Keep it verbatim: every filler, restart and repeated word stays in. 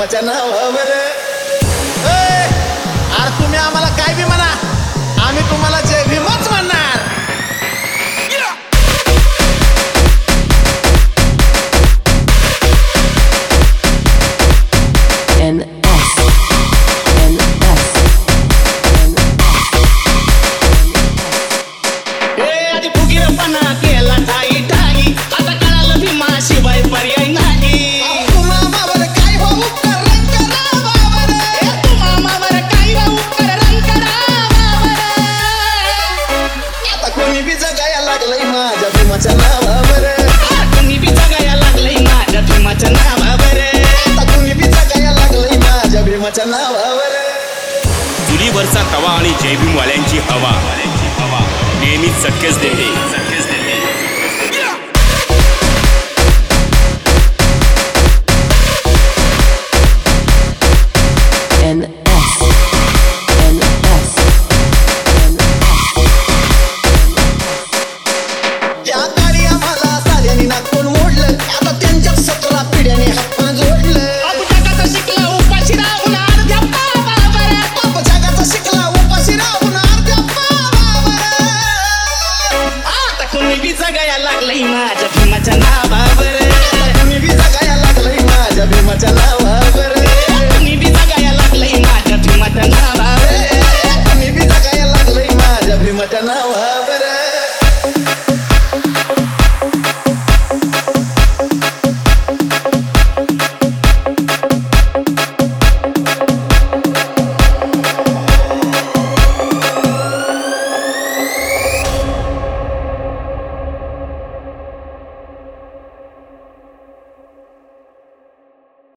भीमाच्या नावावर. अरे तुम्ही आम्हाला काय बी म्हणा, आम्ही तुम्हाला जय भीमच म्हणणार. N S N S आधी फुगीरपणा केला ठाई ठाई, आता कळालं भीमा शिवाय पर्याय नाही. तू मामावर काय हो उपकार रंग करावावर. तू मामावर काही राहू कर रंग करावावर. आता कोणी बी जगाया लागलंय माझ्या भीमाच्या नावावर. कुणी बी जगाया लागलंय माझ्या भीमाच्या नावावर. आता कोणी बी जगाया लागलंय माझ्या भीमाच्या नावावर. चुलीवरचा तवा आणि जयभीमवाल्यांची हवा नेहमीच चटकेच देते. N S N S त्या काळी आम्हाला साल्यानी नागपूर मोडलं, आता त्यांच्या सतरा पिढ्याने हातपाय जोडलं. बापू जगाचा शिकला उपाशी राहून अर्ध्या पावावर. बाप जगाचा शिकला उपाशी राहून अर्ध्या पावावर. आता कुणी बी जगाया लागलंय माझ्या भीमाच्या नावावर. तुम्ही बी जगाया लागलंय माझ्या भीमाच्या नावावर. कुणी बी जगाया लागलंय माझ्या भीमाच्या नावावर.